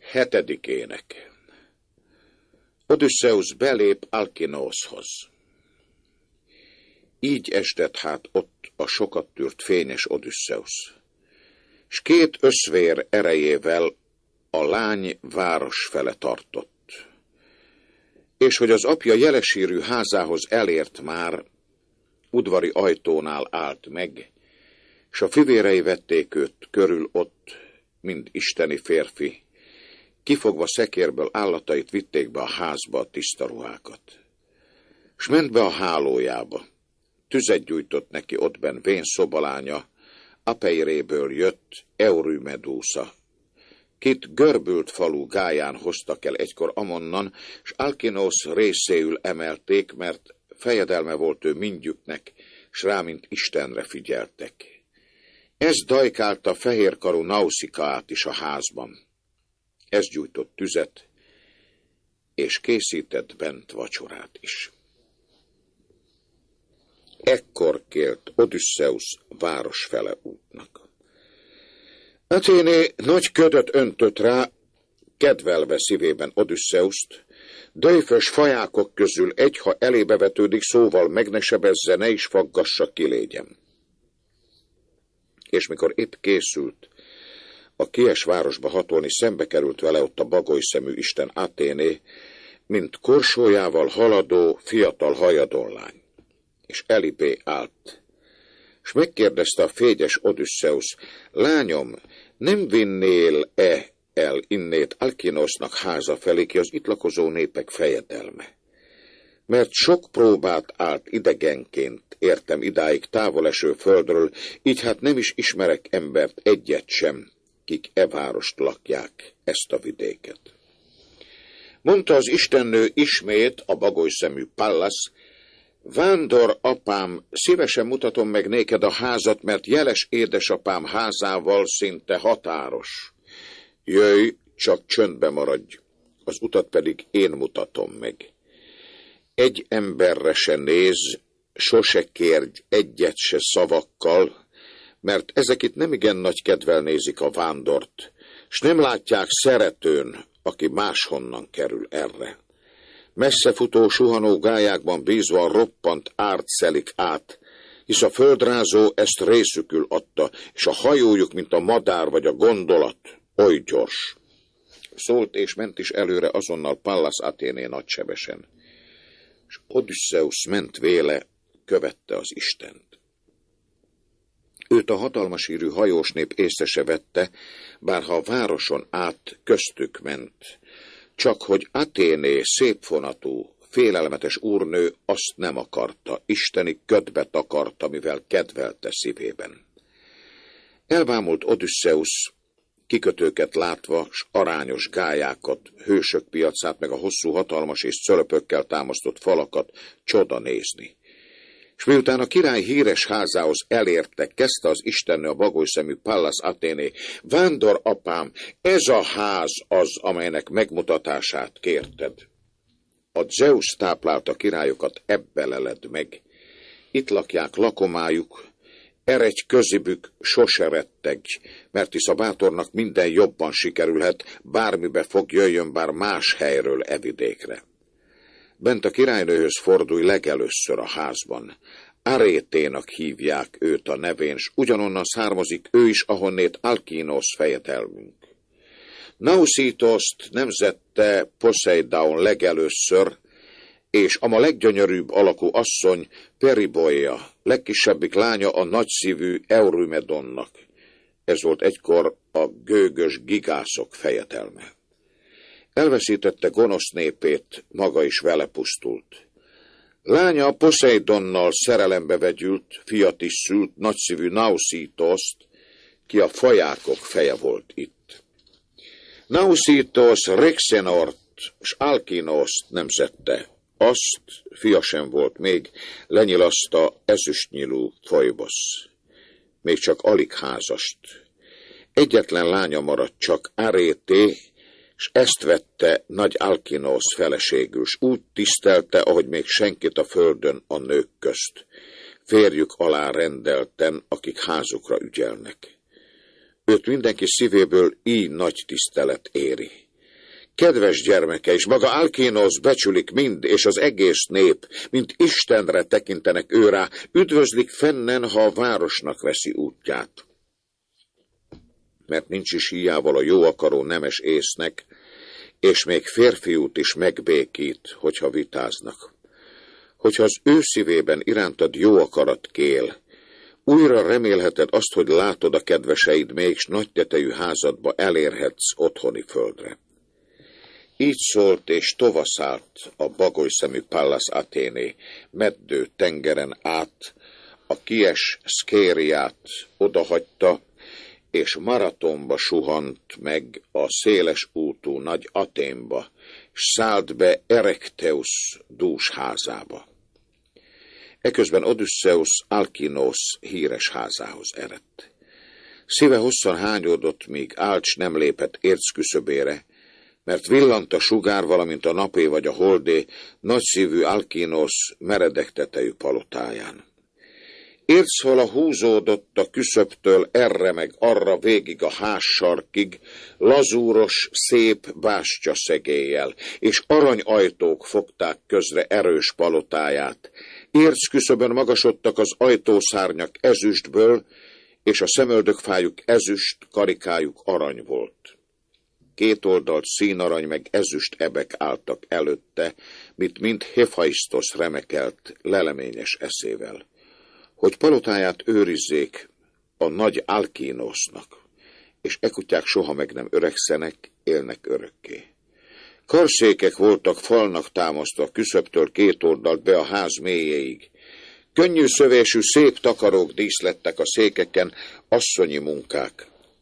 Hetedik ének. Odüsszeusz belép Alkinószhoz. Így estett hát ott a sokat tűrt fényes Odüsszeusz, s két öszvér erejével a lány város fele tartott. És hogy az apja jelesírű házához elért már, udvari ajtónál állt meg, s a fivérei vették őt körül ott, mind isteni férfi, kifogva szekérből állatait vitték be a házba a tiszta ruhákat. S ment be a hálójába, tüzet gyújtott neki ottben vén szobalánya, Apeiréből jött Eurymedúsza, kit görbült falu Gáján hoztak el egykor amonnan, s Alkinósz részéül emelték, mert fejedelme volt ő mindjüknek, s rá, mint Istenre figyeltek. Ez dajkálta fehérkarú Nauszikaát is a házban. Ez gyújtott tüzet, és készített bent vacsorát is. Ekkor kélt Odüsszeusz város fele útnak. Athéné nagy ködöt öntött rá, kedvelve szívében Odüsszeuszt, döjfös fajákok közül egy, ha elébe vetődik, szóval meg ne sebezze, ne is faggassa, kilégyen. És mikor épp készült a kies városba hatolni, szembe került vele ott a bagoly szemű isten Athéné, mint korsójával haladó fiatal hajadonlány. És elibé állt, s megkérdezte a fégyes Odüsszeusz: lányom, nem vinnél-e el innét Alkinósznak háza felé, ki az itt lakozó népek fejedelme? Mert sok próbát állt idegenként értem idáig távoleső földről, így hát nem is ismerek embert, egyet sem, kik e várost lakják, ezt a vidéket. Mondta az istennő ismét a bagolyszemű Pallas: vándor apám, szívesen mutatom meg néked a házat, mert jeles édesapám házával szinte határos. Jöjj, csak csöndbe maradj, az utat pedig én mutatom meg. Egy emberre se néz, sose kérj egyet se szavakkal, mert ezek itt nemigen nagy kedvel nézik a vándort, s nem látják szeretőn, aki máshonnan kerül erre. Messzefutó suhanó gályákban bízva a roppant árt szelik át, hisz a földrázó ezt részükül adta, és a hajójuk, mint a madár vagy a gondolat, oly gyors. Szólt és ment is előre azonnal Pallas Athéné nagysebesen. És Odüsszeusz ment véle, követte az Istent. Őt a hatalmasírű hajós nép észre se vette, bárha a városon át köztük ment, csak hogy Athéné szépfonatú, félelmetes úrnő azt nem akarta, isteni ködbe takarta, mivel kedvelte szívében. Elvámult Odüsszeusz, kikötőket látva, s arányos gályákat, hősök piacát, meg a hosszú, hatalmas és cölöpökkel támasztott falakat csoda nézni. És miután a király híres házához elérte, kezdte az istennő a bagolyszemű Pallas Athéné: vándor apám, ez a ház az, amelynek megmutatását kérted. A Zeus táplálta királyokat, ebbe leled meg. Itt lakják lakomájuk, eredj közibük, sose rettegj, mert hisz a bátornak minden jobban sikerülhet, bármibe fog jöjjön, bár más helyről evidékre. Bent a királynőhöz fordulj legelőször a házban. Aréténak hívják őt a nevén, s ugyanonnan származik ő is, ahonnét Alkinósz fejedelmünk. Nauszítoszt nemzette Poszeidaon legelőször, és a ma leggyönyörűbb alakú asszony Periboia, legkisebbik lánya a nagyszívű Eurymedonnak. Ez volt egykor a gőgös gigászok fejedelme. Elveszítette gonosz népét, maga is vele pusztult. Lánya Poszeidonnal szerelembe vegyült, fiat is szült, nagyszívű Nauszítoszt, ki a fajákok feje volt itt. Nauszítosz Rexenort s Alkinószt nemzette, azt, fia sem volt még, lenyilaszta ezüstnyilú Foibosz. Még csak alig házast. Egyetlen lánya maradt csak, Arété, s ezt vette nagy Alkinósz feleségül, s úgy tisztelte, ahogy még senkit a földön a nők közt. Férjük alá rendelten, akik házukra ügyelnek. Őt mindenki szívéből így nagy tisztelet éri. Kedves gyermeke, és maga Alkinosz becsülik mind, és az egész nép, mint Istenre tekintenek ő rá, üdvözlik fennen, ha a városnak veszi útját. Mert nincs is hiával a jó akaró nemes észnek, és még férfiút is megbékít, hogyha vitáznak. Hogyha az ő szívében irántad jó akarat kél, újra remélheted azt, hogy látod a kedveseid még, s nagy tetejű házadba elérhetsz otthoni földre. Így szólt, és tovaszállt a bagolyszemű Pallas Athéné, meddő tengeren át, a kies Szkériát odahagyta, és Maratonba suhant meg a széles útú nagy Athénba, s szállt be Erekteusz dús házába. Eközben Odüsszeusz Alkinosz híres házához eredt. Szíve hosszan hányódott, míg Álcs nem lépett érc küszöbére, mert villant a sugár, valamint a napé vagy a holdé, nagyszívű Alkinosz meredek tetejű palotáján. Ércfala húzódott a küszöbtől erre meg arra végig a ház sarkig, lazúros, szép bástya szegéllyel, és aranyajtók fogták közre erős palotáját. Ércküszöbön magasodtak az ajtószárnyak ezüstből, és a szemöldökfájuk ezüst, karikájuk arany volt. Két oldalt színarany meg ezüst ebek álltak előtte, mit mind Héphaisztosz remekelt leleményes eszével, hogy palotáját őrizzék a nagy Alkinosznak, és kutyák soha meg nem öregszenek, élnek örökké. Karszékek voltak falnak támasztva küszöbtől két oldalt be a ház mélyéig. Könnyű szövésű szép takarók díszlettek a székeken, asszonyi munkák.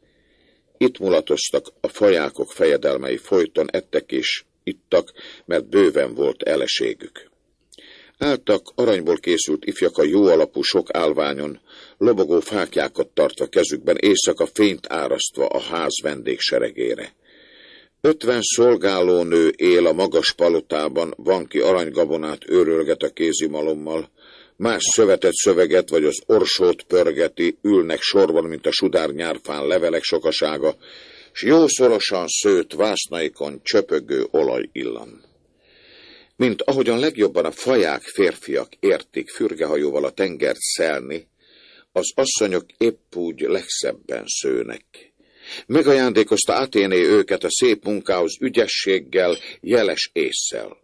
Itt mulatoztak a fajákok fejedelmei, folyton ettek és ittak, mert bőven volt eleségük. Álltak aranyból készült ifjak a jó alapú sok állványon, lobogó fáklyákat tartva kezükben, éjszaka fényt árasztva a ház vendégseregére. 50 szolgálónő él a magas palotában, van, ki aranygabonát őrölget a kézimalommal, más szövetet szöveget, vagy az orsót pörgeti, ülnek sorban, mint a sudár nyárfán levelek sokasága, s jószorosan szőtt vásznaikon csöpögő olaj illan. Mint ahogyan legjobban a faják férfiak értik fürgehajóval a tengert szelni, az asszonyok épp úgy legszebben szőnek. Megajándékozta Athéné őket a szép munkához ügyességgel, jeles ésszel.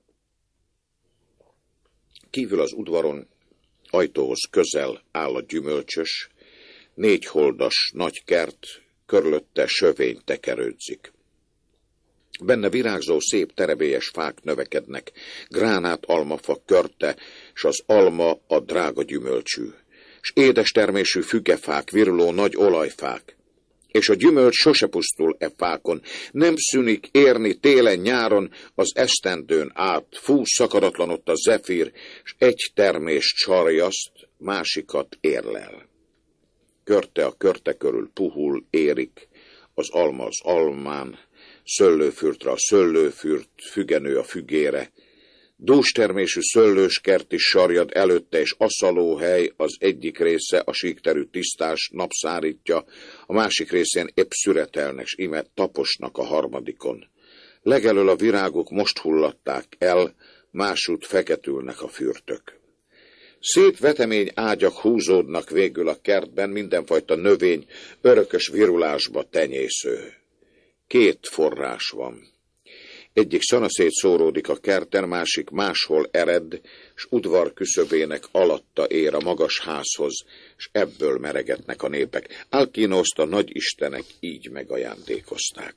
Kívül az udvaron, ajtóhoz közel áll a gyümölcsös, 4 holdas nagy kert, körülötte sövény tekerődzik. Benne virágzó szép terebélyes fák növekednek, gránát almafa körte, s az alma a drága gyümölcsű, s édes termésű fügefák, viruló nagy olajfák, és a gyümölcs sose pusztul e fákon, nem szűnik érni télen-nyáron az esztendőn át, fúj szakadatlan ott a zefír, s egy termést sarjaszt, másikat érlel. Körte a körte körül puhul, érik, az alma az almán, szöllőfürtre a szöllőfürt, fügenő a fügére, dústermésű szöllőskert is sarjad előtte, és aszalóhely az egyik része a síkterű tisztás napszárítja, a másik részén épp szüretelnek, s ime taposnak a harmadikon. Legelől a virágok most hullatták el, másút feketülnek a fürtök. Szép vetemény ágyak húzódnak végül a kertben, mindenfajta növény örökös virulásba tenyésző. 2 forrás van. Egyik szanaszét szóródik a kerten, másik máshol ered, s udvar küszöbének alatta ér a magas házhoz, s ebből meregetnek a népek. Alkinoszt a nagy istenek így megajándékozták.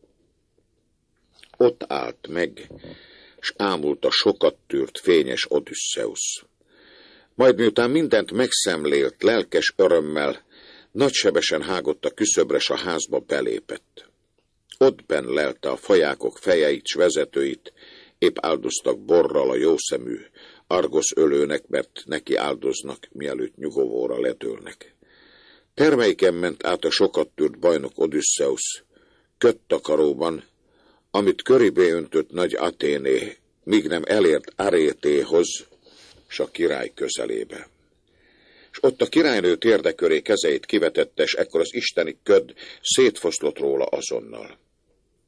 Ott állt meg, s ámult a sokat tűrt fényes Odüsszeusz. Majd miután mindent megszemlélt, lelkes örömmel, nagysebesen hágott a küszöbre, s a házba belépett. Ott benn lelte a fajákok fejeit s vezetőit, épp áldoztak borral a jószemű Argosz ölőnek, mert neki áldoznak, mielőtt nyugovóra ledőlnek. Termeiken ment át a sokat tűrt bajnok Odüsszeusz, köttakaróban, amit köribé öntött nagy Athéné, míg nem elért Arétéhoz, s a király közelébe. És ott a királynő térde köré kezeit kivetette, s ekkor az isteni köd szétfoszlott róla azonnal.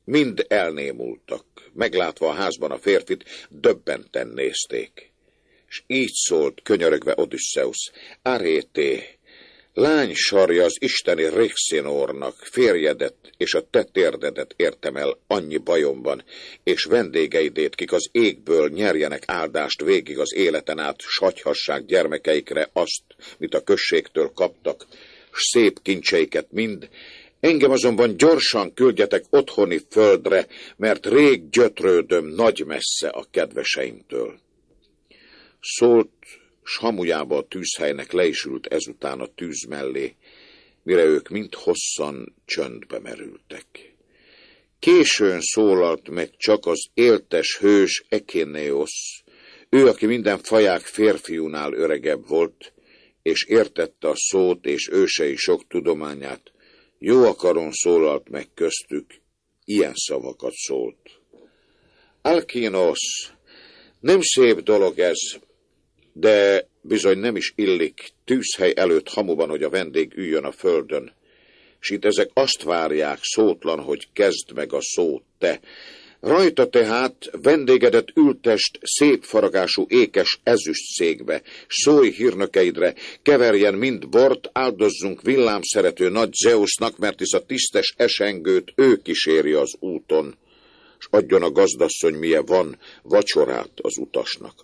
Mind elnémultak, meglátva a házban a férfit, döbbenten nézték. És így szólt könyörögve Odüsszeusz: Arété, lány sarja az isteni Rixinórnak, férjedet és a te térdedet értem el annyi bajomban, és vendégeidét, kik az égből nyerjenek áldást végig az életen át, sagyhassák gyermekeikre azt, mit a községtől kaptak, s szép kincseiket mind. Engem azonban gyorsan küldjetek otthoni földre, mert rég gyötrődöm nagy messze a kedveseimtől. Szólt, s hamujába a tűzhelynek le is ült ezután a tűz mellé, mire ők mind hosszan csöndbe merültek. Későn szólalt meg csak az éltes hős Ekéneosz, ő, aki minden faják férfiúnál öregebb volt, és értette a szót és ősei sok tudományát. Jó akaron szólalt meg köztük, ilyen szavakat szólt. Alkinosz, nem szép dolog ez, de bizony nem is illik tűzhely előtt hamuban, hogy a vendég üljön a földön. S itt ezek azt várják szótlan, hogy kezd meg a szót te. Rajta tehát vendégedet ültest szép faragású ékes ezüst székbe, szólj hírnökeidre, keverjen mind bort, áldozzunk villámszerető nagy Zeusznak, mert hisz a tisztes esengőt ő kíséri az úton, s adjon a gazdasszony, milyen van, vacsorát az utasnak.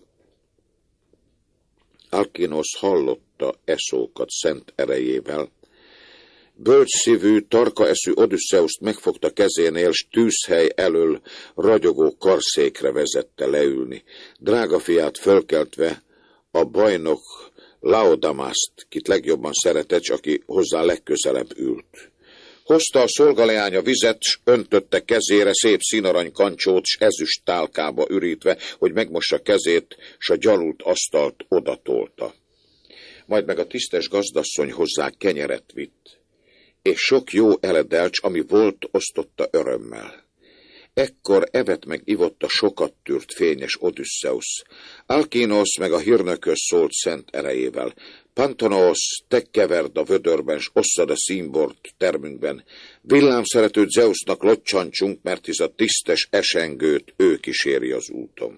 Alkinosz hallotta eszókat szent erejével. Bölcsszívű, tarka eszű Odüsszeuszt megfogta kezénél, s tűzhely elől ragyogó karszékre vezette leülni. Drága fiát fölkeltve a bajnok Laodamászt, kit legjobban szeretett, s aki hozzá legközelebb ült. Hozta a szolgaleánya vizet, s öntötte kezére szép színarany kancsót, s ezüst tálkába ürítve, hogy megmossa kezét, s a gyalult asztalt odatolta. Majd meg a tisztes gazdasszony hozzá kenyeret vitt, és sok jó eledelcs, ami volt, osztotta örömmel. Ekkor evett meg ivott a sokat tűrt fényes Odüsszeusz. Alkinosz meg a hírnökhöz szólt szent erejével: Pantonosz, te keverd a vödörben, s osszad a színbort termünkben. Villámszerető Zeusznak locsancsunk, mert hisz a tisztes esengőt ő kíséri az úton.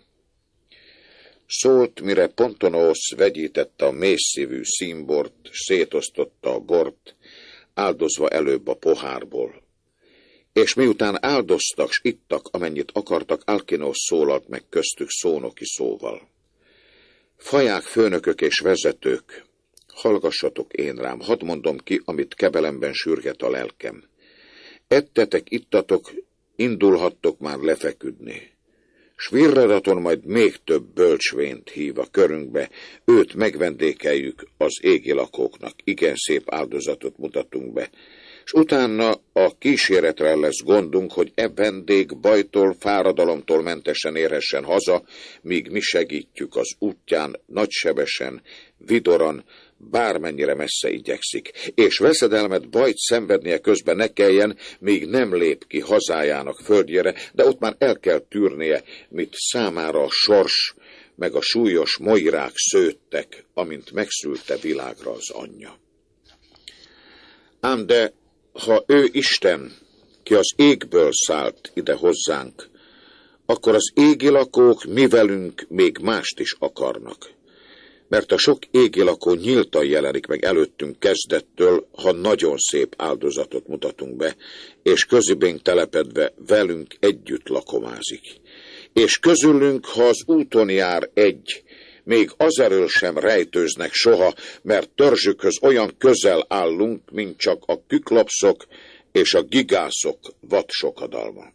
Szólt, mire Pontonosz vegyítette a mélyszívű színbort, szétosztotta a bort, áldozva előbb a pohárból. És miután áldoztak, s ittak, amennyit akartak, Alkinosz szólalt meg köztük szónoki szóval: Faják, főnökök és vezetők, hallgassatok én rám, hadd mondom ki, amit kebelemben sürget a lelkem. Ettetek, ittatok, indulhattok már lefeküdni. S Virredaton majd még több bölcsvént hív a körünkbe, őt megvendékeljük az égi lakóknak, igen szép áldozatot mutatunk be, s utána a kíséretre lesz gondunk, hogy vendég bajtól, fáradalomtól mentesen érhessen haza, míg mi segítjük az útján, nagysebesen, vidoran, bármennyire messze igyekszik, és veszedelmet, bajt szenvednie közben ne kelljen, míg nem lép ki hazájának földjére, de ott már el kell tűrnie, mit számára a sors, meg a súlyos moirák szőttek, amint megszülte világra az anyja. Ám de, ha ő Isten, ki az égből szállt ide hozzánk, akkor az égi lakók mi velünk még mást is akarnak. Mert a sok égi lakó nyíltan jelenik meg előttünk kezdettől, ha nagyon szép áldozatot mutatunk be, és közibénk telepedve velünk együtt lakomázik. És közülünk, ha az úton jár egy, még az elől sem rejtőznek soha, mert törzsükhöz olyan közel állunk, mint csak a küklopszok és a gigászok vadsokadalma.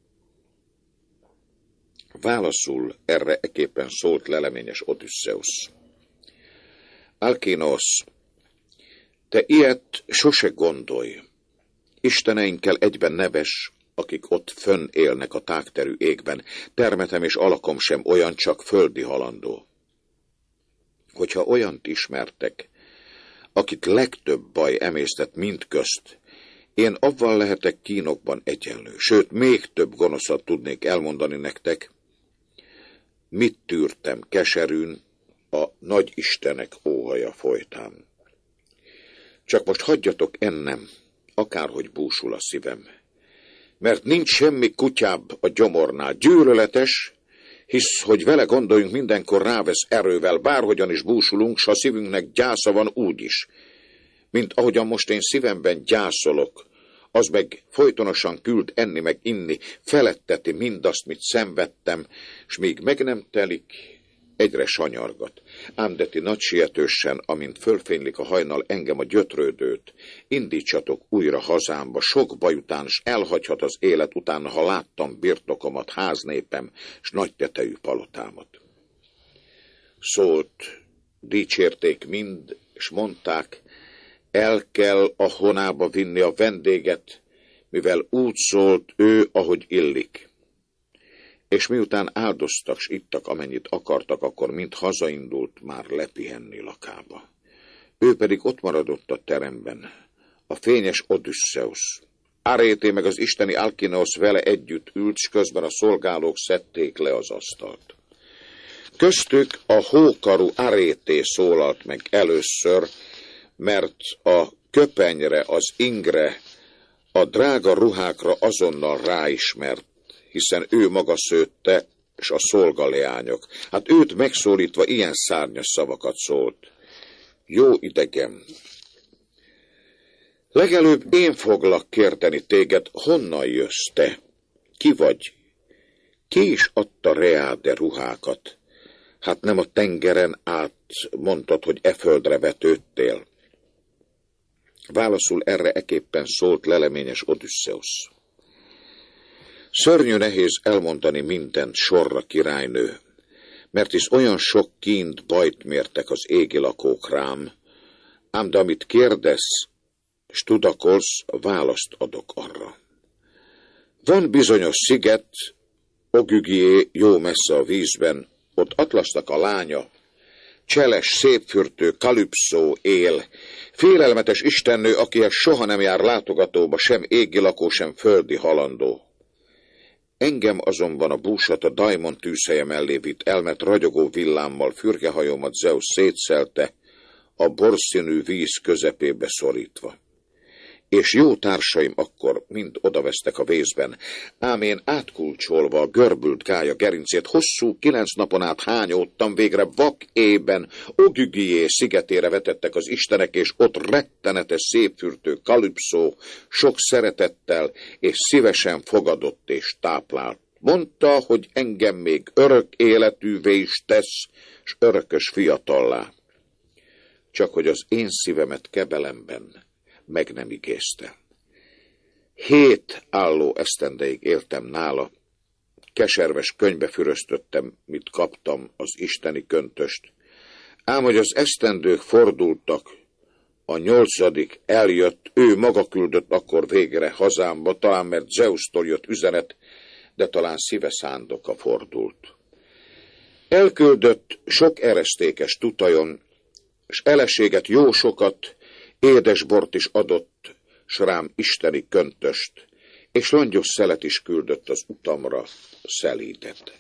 Válaszul erre eképpen szólt leleményes Odüsszeusz: Alkinosz, te ilyet sose gondolj. Isteneinkkel egyben neves, akik ott fönn élnek a tágterű égben, termetem és alakom sem olyan, csak földi halandó. Hogyha olyant ismertek, akit legtöbb baj emésztett mindközt, én avval lehetek kínokban egyenlő, sőt, még több gonoszat tudnék elmondani nektek, mit tűrtem keserűn a nagy Istenek óhaja folytán. Csak most hagyjatok ennem, akárhogy búsul a szívem. mert nincs semmi kutyább a gyomornál. Gyűlöletes, hisz, hogy vele gondoljunk, mindenkor rávesz erővel, bárhogyan is búsulunk, s a szívünknek gyásza van úgy is. Mint ahogyan most én szívemben gyászolok, az meg folytonosan küld enni meg inni, feletteti mindazt, mit szenvedtem, s míg meg nem telik, egyre sanyargat. Ám de ti nagy sietősen, amint fölfénylik a hajnal engem a gyötrődőt, indítsatok újra hazámba, sok baj után, s elhagyhat az élet után, ha láttam birtokomat, háznépem, s nagy tetejű palotámat. Szólt, dicsérték mind, s mondták, el kell a honába vinni a vendéget, mivel úgy szólt ő, ahogy illik. És miután áldoztak, s ittak, amennyit akartak, akkor mind hazaindult már lepihenni lakába. Ő pedig ott maradott a teremben, a fényes Odüsszeusz. Arété meg az isteni Alkinosz vele együtt ült, s közben a szolgálók szedték le az asztalt. Köztük a hókarú Arété szólalt meg először, mert a köpenyre, az ingre, a drága ruhákra azonnal ráismert, hiszen ő maga szőtte, s a szolgaleányok. Hát őt megszólítva ilyen szárnyas szavakat szólt. Jó idegem, legelőbb én foglak kérdeni téged, honnan jössz te? Ki vagy? Ki is adta reáde ruhákat? Hát nem a tengeren át mondtad, hogy e földre vetődtél. Válaszul erre eképpen szólt leleményes Odüsszeusz. Szörnyű nehéz elmondani mindent, sorra királynő, mert hisz olyan sok kínt, bajt mértek az égi lakók rám, ám de amit kérdesz, s tudakolsz, választ adok arra. Van bizonyos sziget, Ogügié, jó messze a vízben, ott Atlasznak a lánya, cseles, szépfürtő Kalüpszó él, félelmetes istennő, akihez soha nem jár látogatóba, sem égi lakó, sem földi halandó. Engem azonban a búsat a Daimon tűzhelye mellé vitt el, mert ragyogó villámmal fürgehajómat Zeusz szétszelte, a borszínű víz közepébe szorítva. És jó társaim akkor mind odavesztek a vészben, ám én átkulcsolva a görbült gálya gerincét hosszú 9 napon át hányódtam, végre vak ében Ogügié szigetére vetettek az istenek, és ott rettenetes szépfürtő Kalüpszó sok szeretettel és szívesen fogadott és táplált. Mondta, hogy engem még örök életűvé is tesz, s örökös fiatallá. Csak hogy az én szívemet kebelemben meg nem igézte. 7 álló esztendeig éltem nála, keserves könyvbe füröztöttem, mit kaptam, az isteni köntöst, ám hogy az esztendők fordultak, a 8. eljött, ő maga küldött akkor végre hazámba, talán mert Zeusztól jött üzenet, de talán szíve szándoka fordult. Elküldött sok eresztékes tutajon, s eleséget jó sokat, édesbort is adott, s rám isteni köntöst, és langyos szelet is küldött az utamra, szelídet.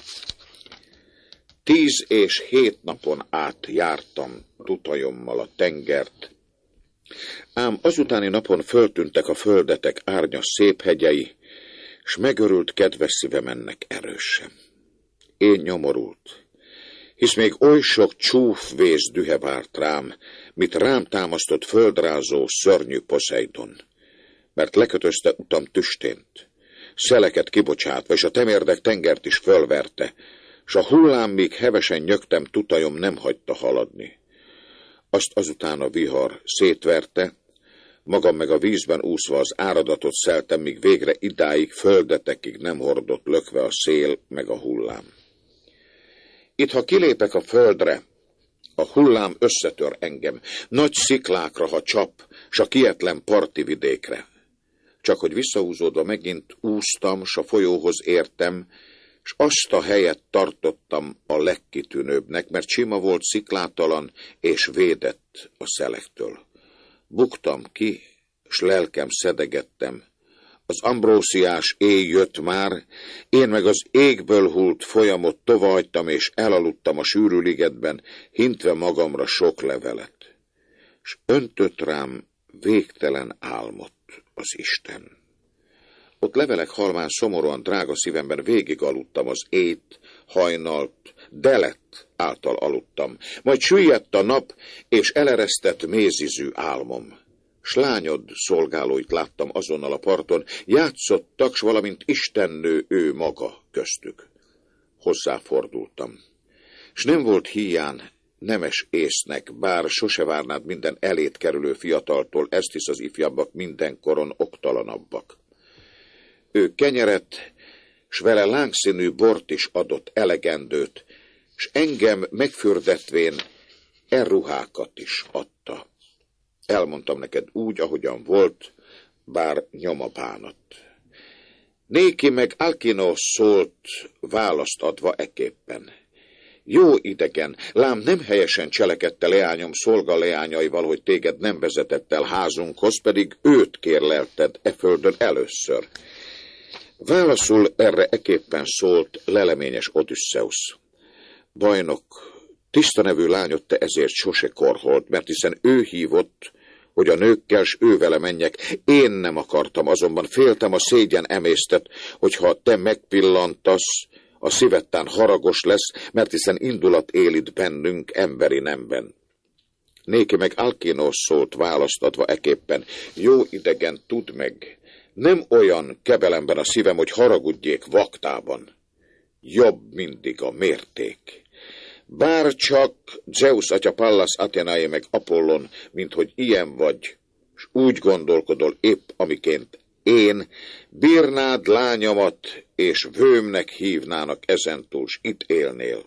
10 és 7 napon át jártam tutajommal a tengert, ám azutáni napon föltűntek a földetek árnyas szép hegyei, s megörült kedves szívem ennek erősen. Én nyomorult, hisz még oly sok csúfvész dühe várt rám, mit rám támasztott földrázó, szörnyű Poszeidon, mert lekötözte utam tüstént, szeleket kibocsátva, és a temérdek tengert is fölverte, s a hullám, míg hevesen nyögtem, tutajom nem hagyta haladni. Azt azután a vihar szétverte, magam meg a vízben úszva az áradatot szeltem, míg végre idáig, földetekig nem hordott lökve a szél meg a hullám. Itt, ha kilépek a földre, a hullám összetör engem, nagy sziklákra, ha csap, s a kietlen parti vidékre. Csak hogy visszahúzódva megint úsztam, s a folyóhoz értem, s azt a helyet tartottam a legkitűnőbbnek, mert sima volt, sziklátalan, és védett a szelektől. Buktam ki, s lelkem szedegettem. Az ambrósziás éj jött már, én meg az égből hult folyamot tovahagytam, és elaludtam a sűrű ligetben, hintve magamra sok levelet. S öntött rám végtelen álmot az Isten. Ott levelek halmán szomorúan drága szívemben végig aludtam az ét, hajnalt, delet által aludtam. Majd süllyedt a nap, és eleresztett mézizű álmom. S lányod szolgálóit láttam azonnal a parton, játszottak, s valamint istennő ő maga köztük. Hozzáfordultam. S nem volt híján nemes észnek, bár sose várnád minden elét kerülő fiataltól, ezt hisz az ifjabbak mindenkoron oktalanabbak. Ő kenyeret, s vele lángszínű bort is adott elegendőt, s engem megfürdetvén ruhákat is adta. Elmondtam neked úgy, ahogyan volt, bár nyoma bánat. Néki meg Alkinosz szólt, választ adva eképpen. Jó idegen, lám nem helyesen cselekedte leányom szolgaleányaival, hogy téged nem vezetett el házunkhoz, pedig őt kérlelted e földön először. Válaszul erre eképpen szólt leleményes Odüsszeusz. Bajnok, tiszta nevű lányot te ezért sose korholt, mert hiszen ő hívott, hogy a nőkkel s ő vele menjek. Én nem akartam, azonban féltem a szégyen emésztet, hogyha te megpillantasz, a szívettán haragos lesz, mert hiszen indulat él itt bennünk emberi nemben. Néki meg Alkinosz szólt választ adva eképpen. Jó idegen, tudd meg, nem olyan kebelemben a szívem, hogy haragudjék vaktában. Jobb mindig a mérték. Bár csak Zeus atya Pallas Athénaé meg Apollon, mint hogy ilyen vagy, s úgy gondolkodol épp, amiként én, bírnád lányomat, és vőmnek hívnának ezentúl, s itt élnél.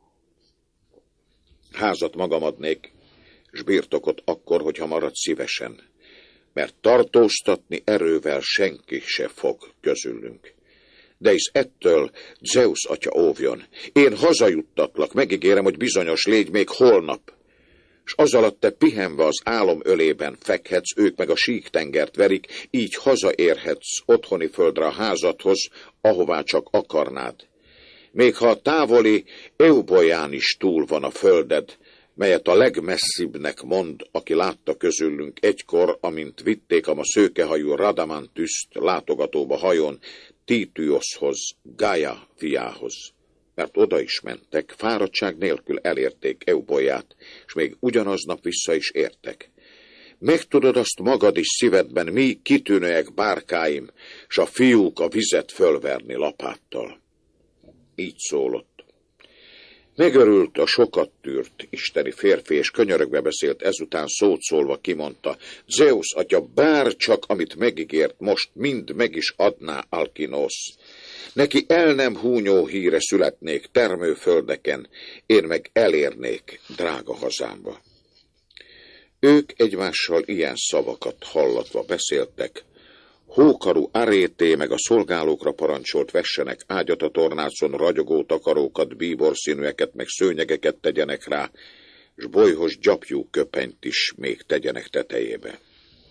Házat magam adnék, s birtokot akkor, hogyha marad szívesen, mert tartóztatni erővel senki se fog közülünk. De hisz ettől Zeus atya óvjon. Én hazajuttatlak, megígérem, hogy bizonyos légy még holnap. S az alatt te pihenve az álom ölében fekhetsz, ők meg a síktengert verik, így hazaérhetsz otthoni földre a házadhoz, ahová csak akarnád. Még ha a távoli Eubolyán is túl van a földed, melyet a legmesszibbnek mond, aki látta közülünk egykor, amint vitték a szőkehajú Radamantüszt látogatóba hajón, Títüoszhoz, Gája fiához. Mert oda is mentek, fáradtság nélkül elérték Eubolyát, és még ugyanaznap vissza is értek. Megtudod azt magad is szívedben, mi kitűnőek bárkáim, s a fiúk a vizet fölverni lapáttal. Így szólott. Megörült a sokat tűrt isteni férfi, és könyörögve beszélt, ezután szót szólva kimondta, Zeus atya, bár csak amit megígért, most mind meg is adná Alkinosz. Neki el nem húnyó híre születnék termőföldeken, én meg elérnék drága hazámba. Ők egymással ilyen szavakat hallatva beszéltek. Hókarú Arété meg a szolgálókra parancsolt vessenek ágyat a tornácon, ragyogó takarókat, bíborszínűeket meg szőnyegeket tegyenek rá, s bolyhos gyapjú köpenyt is még tegyenek tetejébe.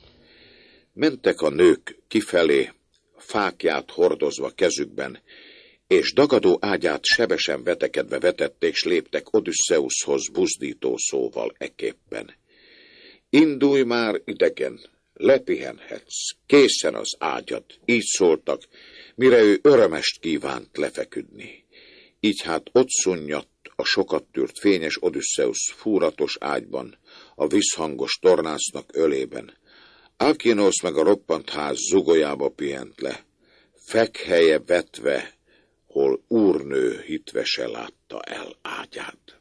Mentek a nők kifelé, fákját hordozva kezükben, és dagadó ágyát sebesen vetekedve vetették, s léptek Odüsszeuszhoz buzdító szóval eképpen. Indulj már, idegen! Lepihenhetsz, készen az ágyad, így szóltak, mire ő örömest kívánt lefeküdni. Így hát ott szunnyadt a sokat tűrt fényes Odüsszeusz fúratos ágyban, a visszhangos tornácnak ölében. Alkinosz meg a roppant ház zugolyába pihent le, fekhelye vetve, hol úrnő hitve se látta el ágyát.